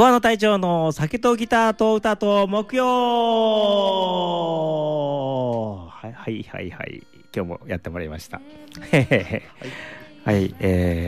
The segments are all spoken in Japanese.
桑野隊長の酒とギターと歌と木曜。はいはいはいはい、今日もやってもらいました。はい、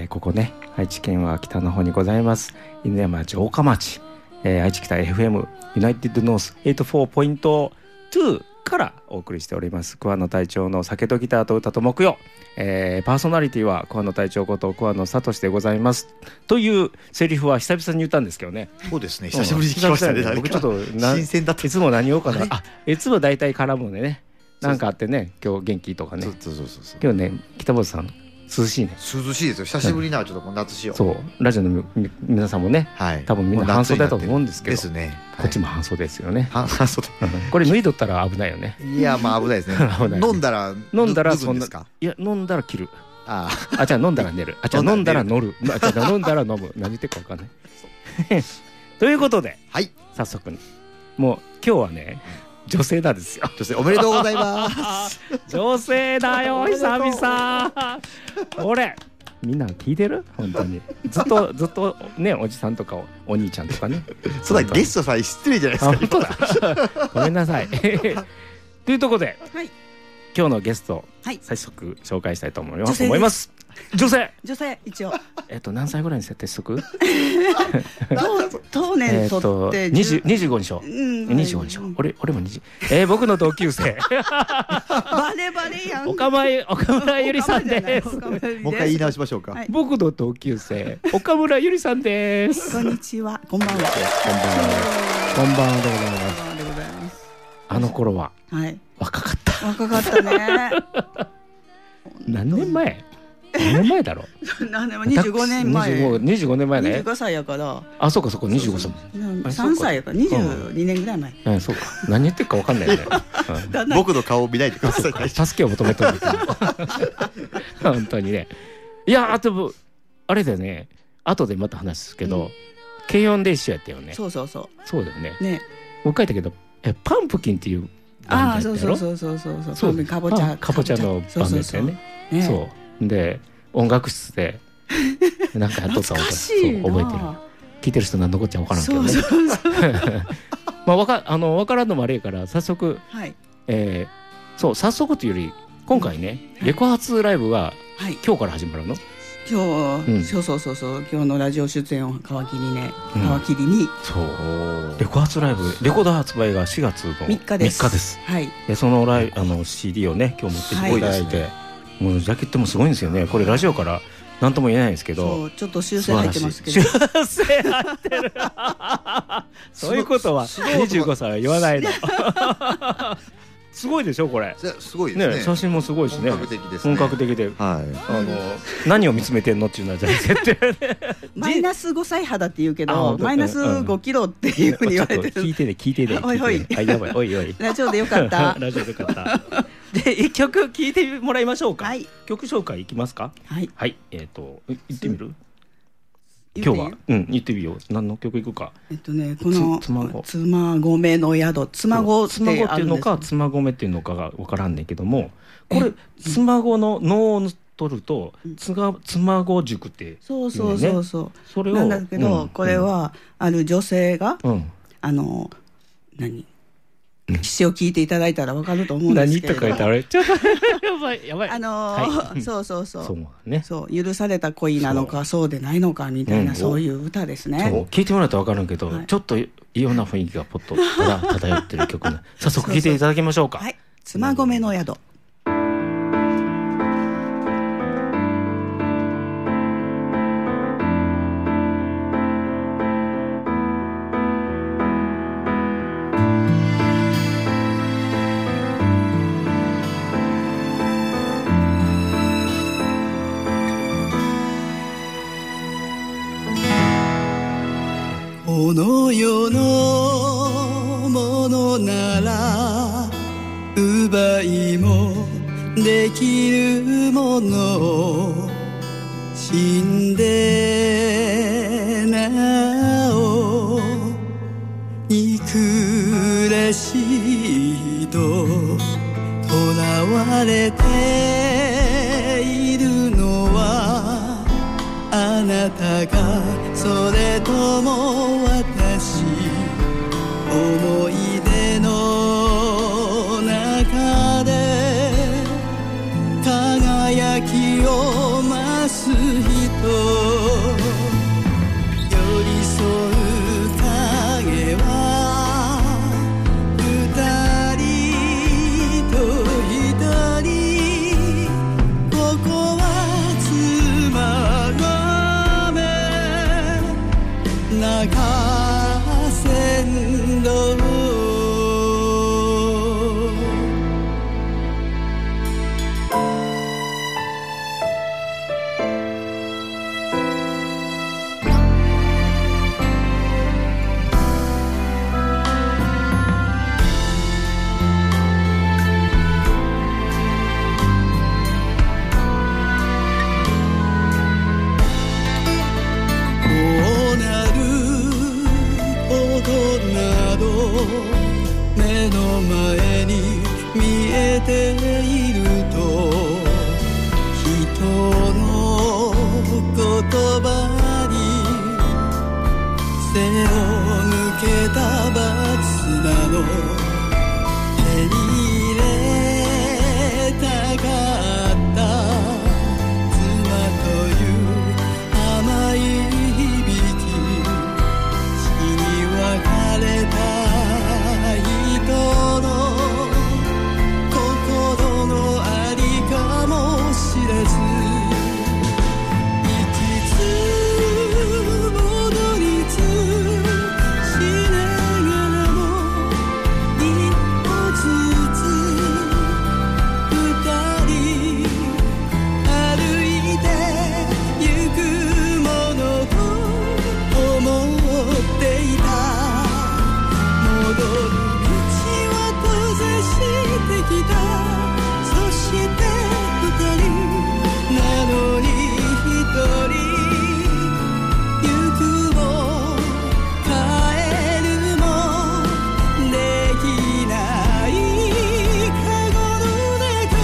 ここね、愛知県は北の方にございます犬山城下町、愛知北 FM ユナイテッドノース 84.2 からお送りしております桑野隊長の酒とギターと歌と木曜。パーソナリティは桑野隊長こと桑野聡でございますというセリフは久々に言ったんですけどね。 そうですね、久しぶりに聞きましたね。 僕ちょっと新鮮だった。 いつも何言おうかな。いつも大体絡むんでね、なんかあってね、今日元気とかね。そう今日ね、北本さん涼しいね。 涼しいですよ。久しぶりなちょっと夏仕様。 そうラジオの皆さんもね、多分みんな半袖だと思うんですけど、 ですね。 こっちも半袖ですよね。 半袖。 これ脱いどったら危ないよね。 いやまあ危ないですね。飲んだらそんな、いや飲んだら切る。じゃあ飲んだら寝る。じゃあ飲んだら乗る。じゃあ飲んだら飲む。何言ってるか分かんない。ということで、はい、早速もう今日はね、女性なんですよ。 女性おめでとうございます。 女性だよ久々。俺みんな聞いてる？本当にずっとね、おじさんとかお兄ちゃんとかね。 そうだ、ゲストさん失礼じゃないですか。 本当だ。ごめんなさい。というところで、はい、今日のゲスト、はい、早速紹介したいと思います。女性一応何歳ぐらいに設定しとく？ 当年とって 25にしよう。25にしよう。俺も20。僕の同級生。 バレバレやん。 岡村ゆりさんです。 もう一回言い直しましょうか。 僕の同級生岡村ゆりさんです。 こんにちは。こんばんは。 こんばんはでございます。あの頃は若かった。 ね。 何年前？何年前だろう。 何年前？25年前。 25年前ね。 25歳やから。 あ、そうか25歳。 3歳やから22年ぐらい前。 そうか。何言ってるか分かんないよね。 僕の顔を見ないでください。 助けを求めてるんですよ。本当にね。いや、あとあれだよね。後でまた話すけど、軽音で一緒やったよね。 そうだよね。ね。僕書いたけど、パンプキンっていうバンドやったやろ。そう。かぼちゃのバンドですよね。そう。で音楽室でなんかやっとった覚えてる。聞いてる人何のこっちゃ分からんけどね。まあ分からんのもあれやから早速、早速というより今回ね、レコ発ライブが今日から始まるの。 今日、今日のラジオ出演を皮切りにそうレコ発ライブ、レコード発売が4月の3日です。でそのCD をね今日持ってきていただいて、もうジャケットもすごいんですよね。これラジオから何とも言えないんですけど、 ちょっと修正入ってますけど。 修正入ってる。そういうことは25歳は言わないの。すごいでしょこれ。 すごいですね。 写真もすごいしね。本格的で。何を見つめてんのっていうのはじゃマイナス5歳肌って言うけど、マイナス5キロっていうふうに言われてる。 聞いてね。 おいおい。 やばい、おいおい。 ラジオでよかった。 ラジオでよかった。で、一曲聴いてもらいましょうか。曲紹介いきますか。はい。言ってみる？今日は言ってみよう。何の曲いくか。 この妻込の宿、妻込っていうのか妻込っていうのかが分からんねんけども、これ妻込の能を取ると妻込塾ってそうそれをなんだけど、これはある女性が詩を聞いていただいたら分かると思うんですけれど。 何とか言ったらちょっとやばい。 そう許された恋なのかそうでないのかみたいな、そういう歌ですね。 聞いてもらうと分かるけど、ちょっと異様な雰囲気がポッと漂ってる曲ね。早速聞いていただきましょうか。 妻込の宿。この世のものなら奪いもできるもの、死んでなお憎らしいと囚われているのはあなたかそれとも私線路目の前に見えていると人の言葉に背を向けた罰なの手に入れたかった妻という甘い響き死に別れた人の心のありかもしれず行きつ戻りつしながらも一歩ずつ二人歩いてゆくものと思っていた戻るしてきたそして二人なのに一人行くも帰るもできないカゴの中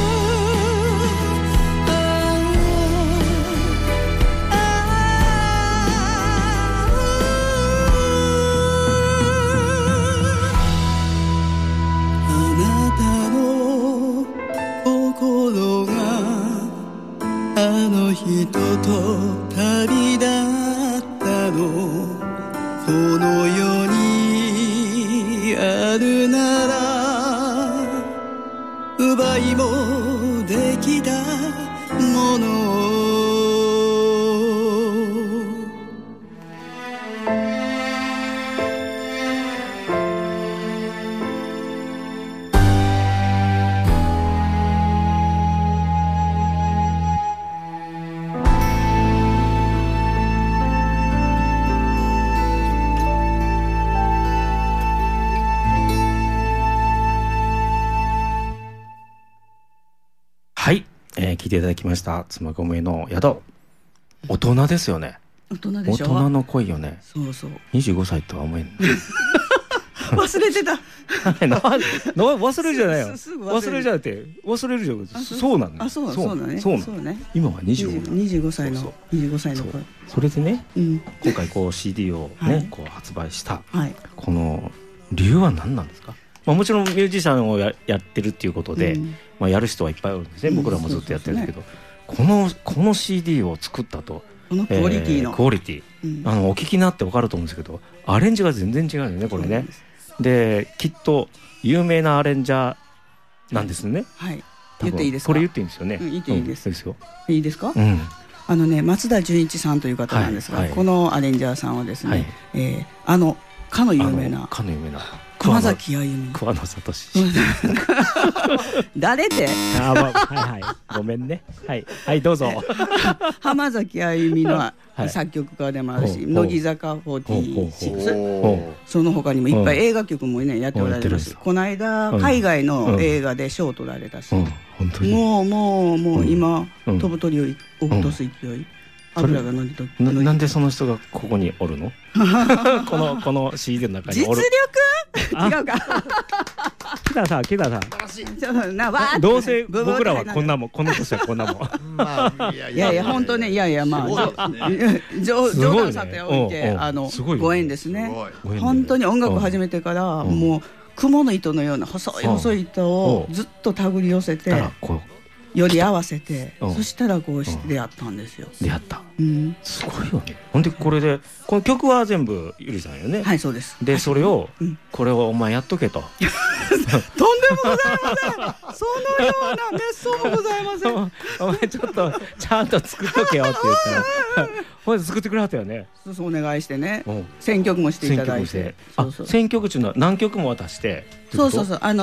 心があの人と旅立ったのこの世にあるなら奪いもできたものはい、聞いていただきました妻込の宿。大人ですよね。 大人でしょ。 大人の恋よね。 そうそう。 25歳とは思えん。 忘れてた。 忘れるじゃないよ。 忘れじゃなくて忘れるじゃん。そうなの。 そうだね。そうね。 今は 25歳の子。 それでね、今回こう CD をねこう発売したこの理由は何なんですか。もちろんミュージシャンをやってるっていうことで、やる人はいっぱいいるんですね。僕らもずっとやってるんですけど、この CD を作ったと、 このクオリティのお聞きになって分かると思うんですけど、アレンジが全然違うよねこれね。できっと有名なアレンジャーなんですね。 はい。言っていいですか。 これ言っていいんですよね。 言っていいです。いいですか。松田純一さんという方なんですが、このアレンジャーさんはですね、かの有名な熊崎あゆみ、 桑野聡誰でごめんね。はいどうぞ。 浜崎あゆみの作曲家でもあるし、乃木坂46、その他にもいっぱい映画曲もねやっておられます。この間海外の映画で賞を取られたし、もう今飛ぶ鳥を落とす勢い。油が乗りとなんでその人がここにおるの？この CD の中におる。 実力？違うか。 木田さん。どうせ僕らはこんなもん、この年はこんなもん。 いや本当ね、まあ冗談さておいてご縁ですね。本当に音楽を始めてからもう雲の糸のような細い糸をずっと手繰り寄せて。より合わせて、そしたらこうして出会ったんですよ。 出会った。すごいよね。ほんでこれでこの曲は全部ゆりさんよね。 はい、そうです。 でそれをこれをお前やっとけと。 ございません。そのような熱想もございません。 お前ちょっとちゃんと作っとけよって言ったらほんで作ってくれはったよね。 そうお願いしてね、選曲もしていただいて、 選曲中の何曲も渡して。 そう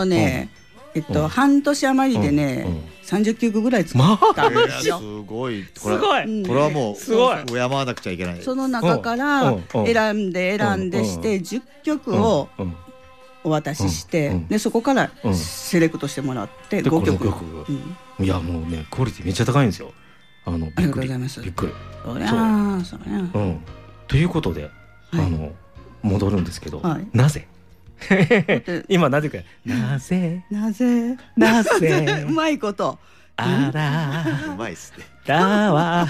半年余りでね、30曲ぐらい作ったんですよ。 すごい。 すごい。 これはもう敬わなくちゃいけない。 その中から選んでして10曲をお渡しして、でそこからセレクトしてもらって5曲。 いやもうねクオリティめっちゃ高いんですよ。 ありがとうございます。 びっくり。 そりゃ。 ということで戻るんですけど、なぜ今なぜかなぜうまいことあらうまいっすね。 だわ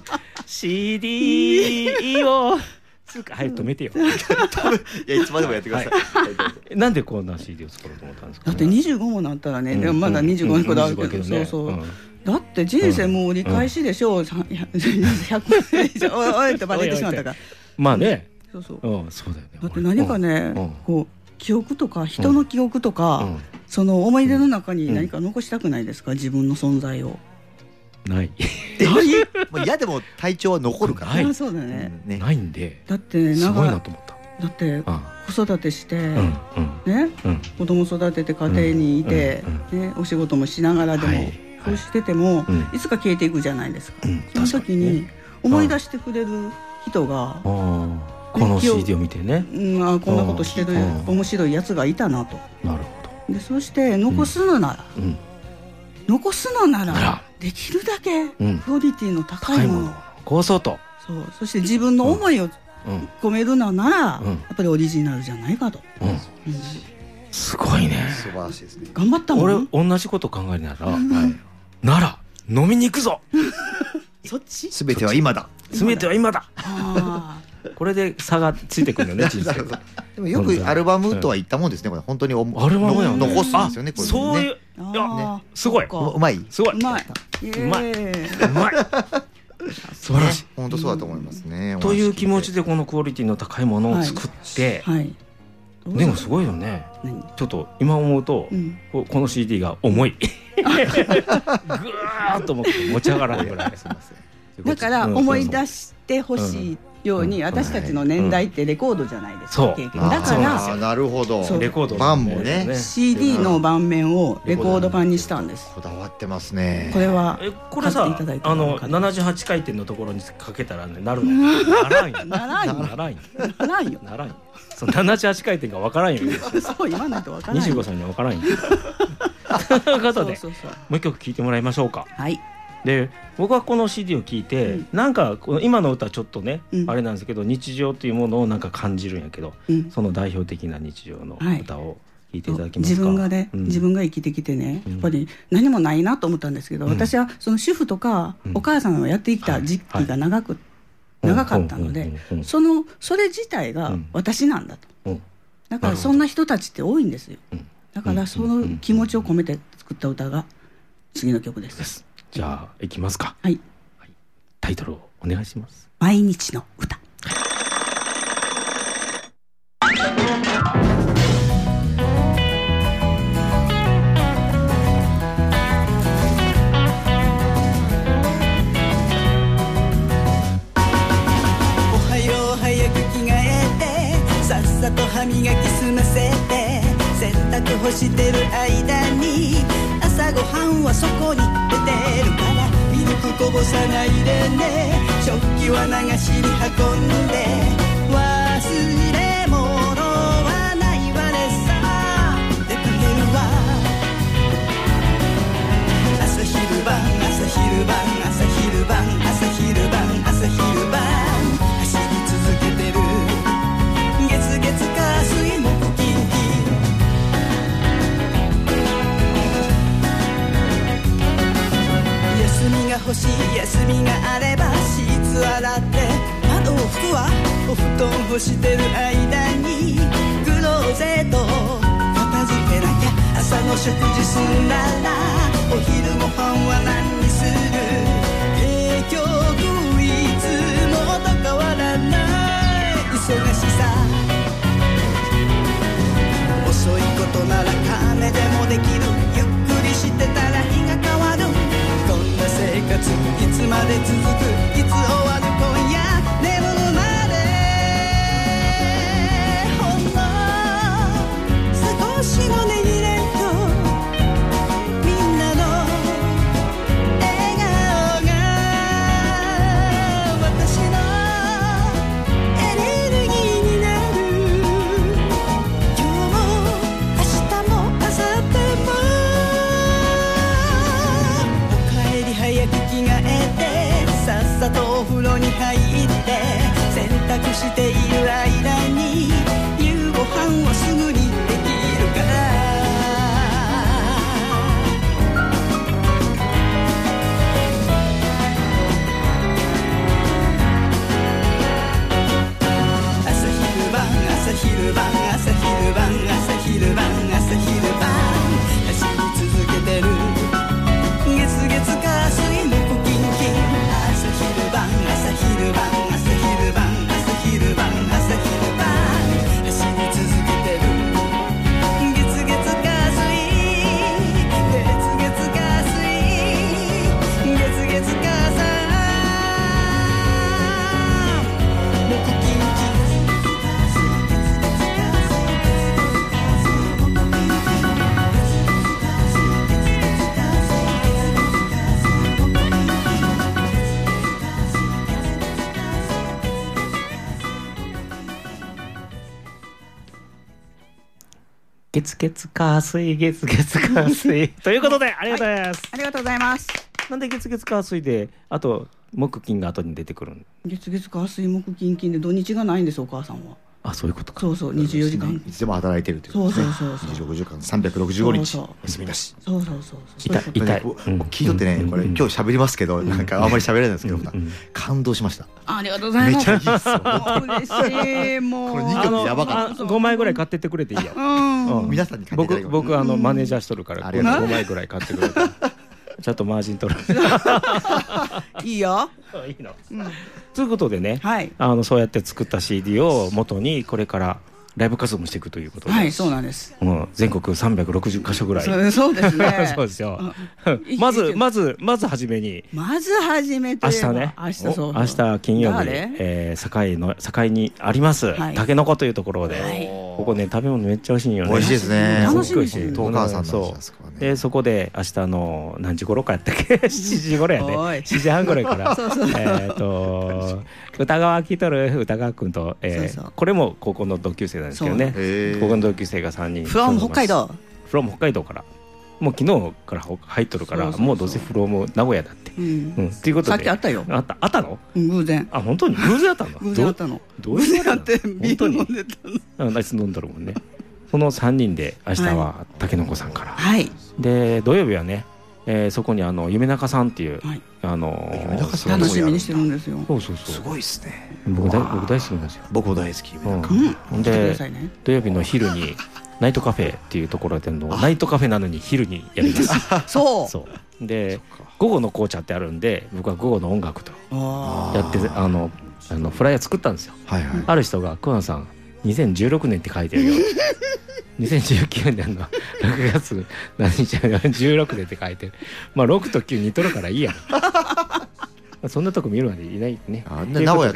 CD をはい止めてよ。 いやいつまでもやってください。 なんでこんな CD を作ろうと思ったんですか。 だって25もなったらね、でもまだ25にこだわるけど、そうそう。だって人生もう折り返しでしょう。100年以上おいってバレてしまったから。 まあね。 そうそう。 そうだよね。 だって何かね、こう記憶とか人の記憶とか、その思い出の中に何か残したくないですか、自分の存在を。 ない。 いやでも体調は残るから。 あ、そうだね。 ないんで。 だってすごいなと思った。 だって子育てしてね、子供育てて家庭にいてね、お仕事もしながらでもそうしててもいつか消えていくじゃないですか。その時に思い出してくれる人がこの CD を見てね、 こんなことしてる面白いやつがいたなと。 なるほど。でそして残すのならできるだけクオリティの高いものをこそうと。 そして自分の思いを込めるのならやっぱりオリジナルじゃないかと。 すごいね。 素晴らしいですね。 頑張ったもん。 俺同じこと考えるなら飲みに行くぞ。 そっち。 すべては今だ。 これで差がついてくるよね人生。 でもよくアルバムとは言ったもんですね。これ本当にアルバムや残すんですよね。 そういうすごい。 うまい。 すごい。 うまい。 素晴らしい。 本当そうだと思いますね。 という気持ちでこのクオリティの高いものを作って、でもすごいよね。ちょっと今思うとこの CD が重い。ぐーっと持ち上がらないぐらい。 だから思い出してほしいように、私たちの年代ってレコードじゃないですか。だからなるほど。 レコード版もね CD の盤面をレコード盤にしたんです。 こだわってますね。 これはこれさ78回転のところにかけたらなるの。ならんよ。78回転が分からんよ。 そう言わないと分からん。 25歳には分からんよ。ということでもう一曲聴いてもらいましょうか。 はい。 で僕はこの CD を聴いて、なんかこの今の歌ちょっとね、あれなんですけど日常というものをなんか感じるんやけど、その代表的な日常の歌を聴いていただけますか。 自分がね、自分が生きてきてね、やっぱり何もないなと思ったんですけど、私はその主婦とかお母さんをやってきた時期が長かったので、それ自体が私なんだと。だからそんな人たちって多いんですよ。だからその気持ちを込めて作った歌が次の曲です。 じゃあいきますか。 はい。 タイトルをお願いします。 毎日の歌。 おはよう早く着替えて、さっさと歯磨き済ませて、洗濯干してる間に朝ごはんはそこに出てるから、ミルクこぼさないでね、食器は流しに運んで、忘れ物はないわねさ、出かけるわ。朝昼晩朝昼晩朝昼晩朝昼晩朝昼晩走り続けてる、月月火水木金休みが欲しい、休みがあればシーツ洗って窓を拭くわ、お布団干してる間にクローゼット片付けなきゃ、朝の食事するならお昼ご飯は何にする、結局いつもと変わらない忙しさ、遅いことなら月月火水月月火水ということでありがとうございます、 ありがとうございます。 なんで月月火水であと木金が後に出てくるん？ 月月火水木金金で土日がないんですお母さんは。 あ、そういうことか。 そうそう、24時間。 いつでも働いてるというそうそうそうそう。 26時間365日そうそう休みなし。 そうそうそう。 痛い痛い。 聞いとってね、これ今日喋りますけど、なんかあんまり喋れないんですけど、感動しました。 ありがとうございます。 めっちゃいいっすよ。 嬉しい。もうこれ2曲やばかった。 5枚ぐらい買ってってくれていいよ。 皆さんに買っていただきます。 僕マネージャーしとるから5枚ぐらい買ってくれて。ちょっとマージン取る。 いいよ。 いいの。ということでね、 はい、 そうやって作った CD を元にこれからライブ活動もしていくということで、 はい、そうなんです。 全国360カ所ぐらい。 そうですね。 そうですよ。まず初めに。 まず初めて。 明日ね。 明日金曜日、堺にありますたけのこというところで、ここね食べ物めっちゃ美味しいんよね。 美味しいですね。 楽しみ。 東川さんのでそこで明日の何時頃かやったっけ7時頃やね。7時半ぐらいから歌川来とる歌川くんとこれも高校の同級生なんですけどね。高校の同級生が3人。 from 北海道。 from 北海道から。もう昨日から入っとるからもうどうせfrom 名古屋だって。ということで。 さっきあったよ。 あったの？偶然。 あ、本当に偶然あったの？ 偶然あったの。 どういうやってビール飲んでたの？あいつ飲んどるもんね。その3人で明日はたけのこさんから。 はい。 で土曜日はね、そこに夢中さんっていう楽しみにしてるんですよ。 そうすごいですね。 僕大好きなんですよ。 僕も大好き。 で土曜日の昼にナイトカフェっていうところでのナイトカフェなのに昼にやります。そうで午後の紅茶ってあるんで、僕は午後の音楽とやってフライヤー作ったんですよ。ある人が桑名さん2016年って書いてるよ。2019年の6月何日16年って書いてる。まあ6と9似とるからいいや。そんなとこ見るまでいないね。 名古屋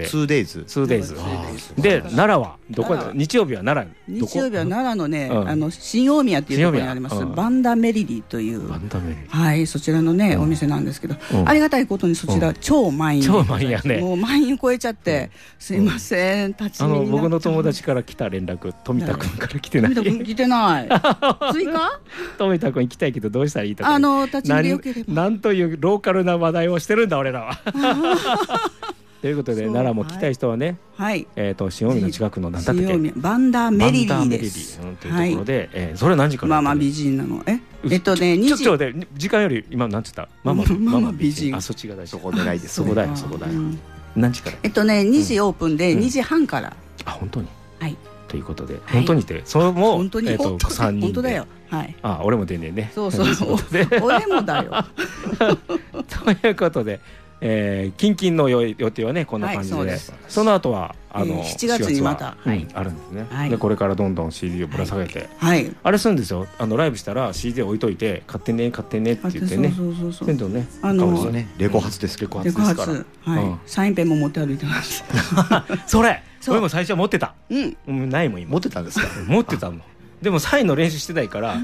2days で奈良はどこ？日曜日は奈良。 日曜日は奈良のね、新大宮っていうところにありますバンダメリリという、はいそちらのねお店なんですけど、ありがたいことにそちら超満員。超満員やね。もう満員超えちゃってすいません立ち見になっちゃう。 僕の友達から来た連絡、富田君から来てない。 富田君来てない。追加？ 富田君行きたいけどどうしたらいいとか。 立ち見でよければ。 なんというローカルな話題をしてるんだ俺らは。ということで奈良も来たい人はね、新大宮の近くの何だったっけ、 バンダメリリです。 というところで、それ何時から？ ママ美人なの。ちょっとで時間より今何て言った？ママ美人。あ、そっちが大事。 そこ狙いです。 そこだよ。何時から？ 2時オープンで2時半から。 あ、本当に。 はい。 ということで本当にってそれも 3人で。本当だよ。はい。 あ、俺も出ねえね。 そう。俺もだよ。 ということで。近々の予定はねこんな感じで、その後は 7月にまたあるんですね。でこれからどんどん CD をぶら下げて、あれするんですよ。ライブしたら CD 置いといて買ってねって言ってね。そうね。 レコ発ですから。 サインペンも持って歩いてます。 それ俺も最初持ってた。ないもん今。 持ってたんですか？ 持ってたの。でもサインの練習してないから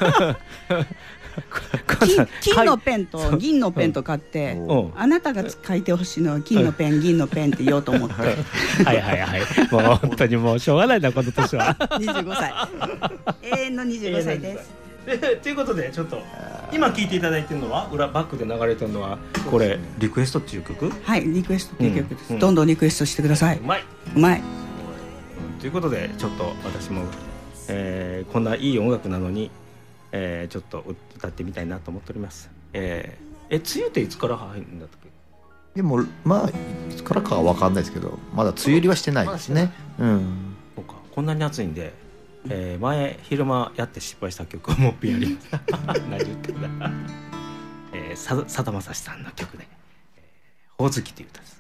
金のペンと銀のペンと買って、あなたが書いてほしいのは金のペン銀のペンって言おうと思って。 はいもう本当にもうしょうがないなこの年は。 25歳永遠の25歳です。 ということでちょっと今聴いていただいてるのはバックで流れてるのはこれリクエストっていう曲？ はいリクエストっていう曲です。どんどんリクエストしてください。うまいということでちょっと私もこんないい音楽なのにちょっと歌ってみたいなと思っております。梅雨っていつから入るんだったっけ？ でもまあいつからかは分かんないですけど、まだ梅雨入りはしてないですね。 そうか、こんなに暑いんで、前昼間やって失敗した曲をもう一遍やります。何言ってるんだ。さだまさしさんの曲で「ほおずき」という歌です。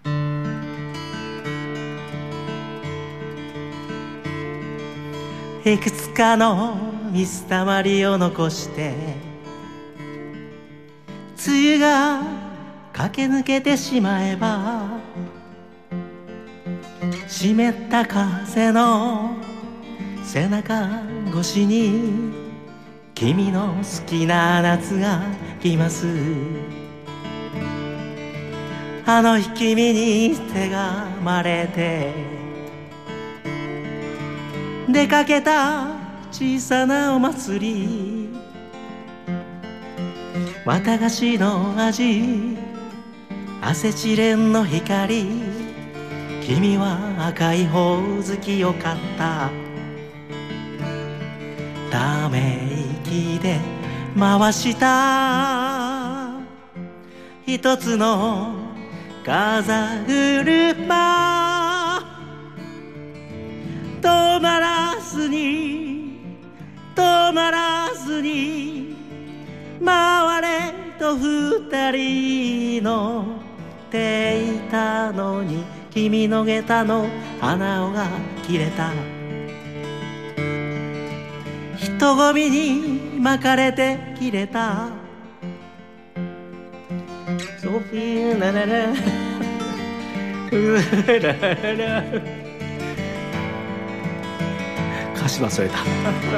いくつかの水たまりを残して梅雨が駆け抜けてしまえば、湿った風の背中越しに君の好きな夏が来ます。あの日君に手がまれて出かけた小さなお祭り、綿菓子の味、アセチレンの光、君は赤いほおずきを買った。ため息で回した一つの風車、止まらずに止まらずに回れと二人のっていたのに、君の下駄の鼻緒が切れた。人混みに巻かれて切れた。ソフィーララララララ、歌詞忘れた。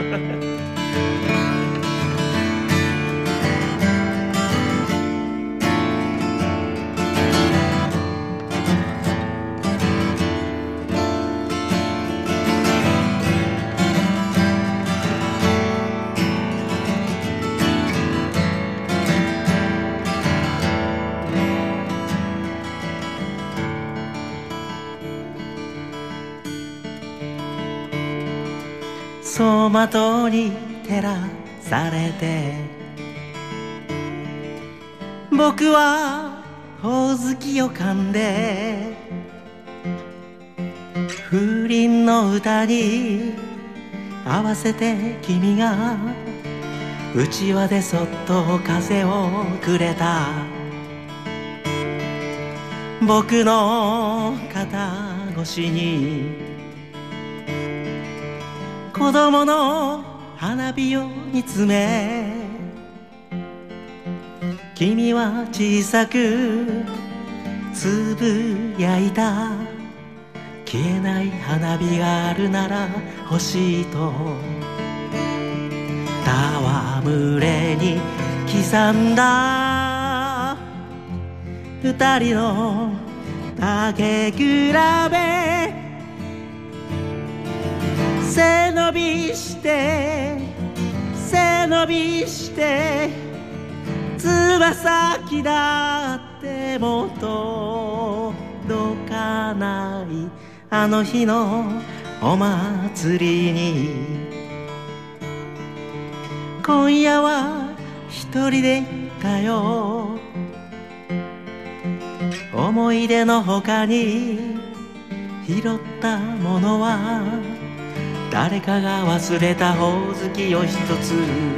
走馬灯に照らされて、僕はほおずきを噛んで、風鈴の歌に合わせて君がうちわでそっと風をくれた。僕の肩越しに子供の花火を見つめ、君は小さくつぶやいた。消えない花火があるなら欲しいと、戯れに刻んだ二人の竹比べ、背伸びして背伸びしてつま先だっても届かない、あの日のお祭りに。今夜は一人で行ったよ、思い出の他に拾ったものは誰かが忘れたほおずきを一つ。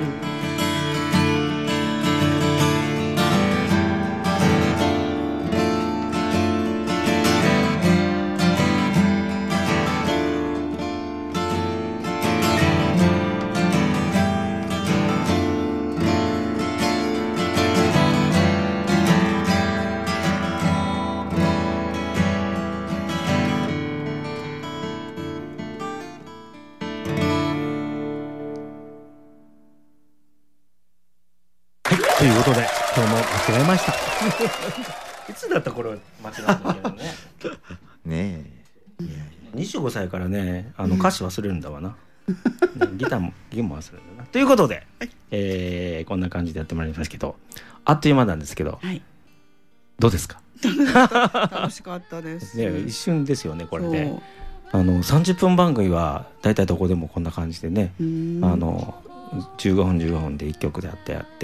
ということで今日も間違えました。 いつだった頃間違ったんだけどね。 ねえ、 25歳からね、歌詞忘れるんだわな。ギターも忘れるんだな。ということで、こんな感じでやってまいりますけど、あっという間なんですけど、 はい、 どうですか？ 楽しかったです。 ね、一瞬ですよねこれで。30分番組はだいたいどこでもこんな感じでね、15分15分で1曲でやって、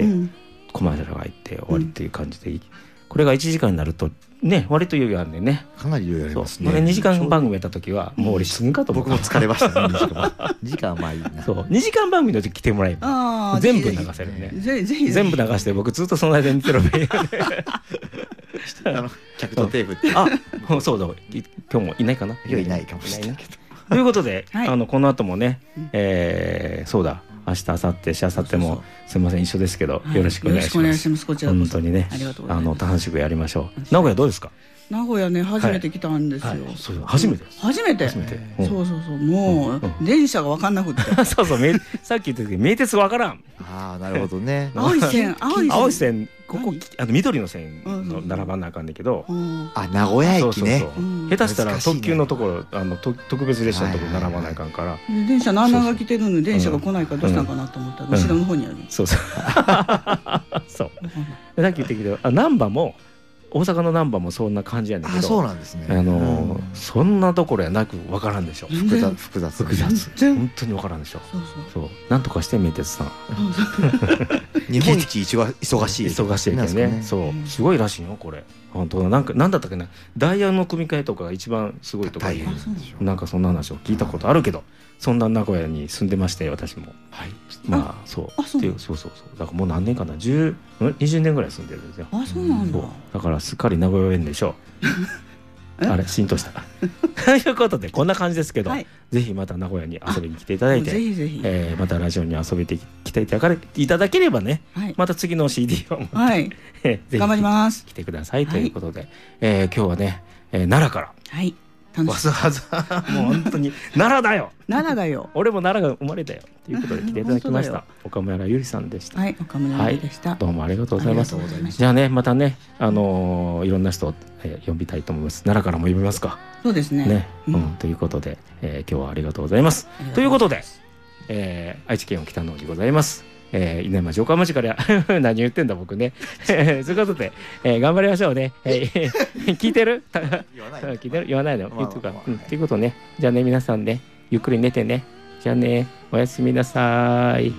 コマーシャルが入って終わりっていう感じで、これが1時間になるとね、割と余裕あるんでね。 かなり余裕ありますね。 2時間番組やった時はもう俺死ぬかと思う。 僕も疲れましたね。2時間はまあいいな。 そう、2時間番組の時来てもらえば全部流せるね。全部流して僕ずっとその間にテロップ客とテープって。 あ、そうだ、今日もいないかな。 今日いないかもしれないけど。 ということで、この後もね、そうだ、明日、明後日、しあさってもすみません一緒ですけど、よろしくお願いします。 こちらこそ本当にね、 ありがとうございます。 楽しくやりましょう。名古屋どうですか？ 名古屋ね初めて来たんですよ。 そう初めてです。 初めて。そうもう電車が分かんなくて。 そうさっき言った時名鉄分からん。 ああなるほどね。 青い線ここ緑の線の並ばなあかんねんけど。 あ名古屋駅ね。 下手したら特急のところ特別列車のところ並ばなあかんから。 電車何が来てるのに電車が来ないからどうしたのかなと思ったら後ろの方にある。 そう。さっき言ったけど難波も。大阪の難波もそんな感じやねんけど、 そうなんですね。 そんなところやなく分からんでしょ。 複雑本当に分からんでしょ。そうなんとかして名鉄さん。 日本一忙しいけどね。そうすごいらしいよこれ。本当なんだったっけな、ダイヤの組み替えとかが一番すごいとかいうなんかそんな話を聞いたことあるけど、そんな名古屋に住んでまして私も。まあそうだからもう何年かな20年ぐらい住んでるんですよ。 そうなんだ。 だからすっかり名古屋弁でしょう。あれ浸透したということでこんな感じですけど、ぜひまた名古屋に遊びに来ていただいて、またラジオに遊びに来ていただければね、また次の CD を持ってぜひ頑張ります来てくださいということで、今日はね奈良からわざわざもう本当に奈良だよ俺も奈良が生まれたよということで来ていただきました岡村ゆりさんでした。 岡村ゆりでした。 どうもありがとうございます。じゃあねまたねいろんな人を呼びたいと思います。奈良からも呼びますか。 そうですね。 ということで今日はありがとうございます。ということで愛知県北の方にございます稲山城下町から何言ってんだ僕ねそういうことで頑張りましょうね。聞いてる言わないの言ってるかということね。じゃあね皆さんねゆっくり寝てね。じゃあねおやすみなさい。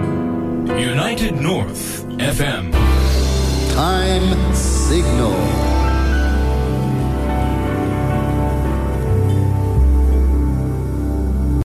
United North FM Time Signal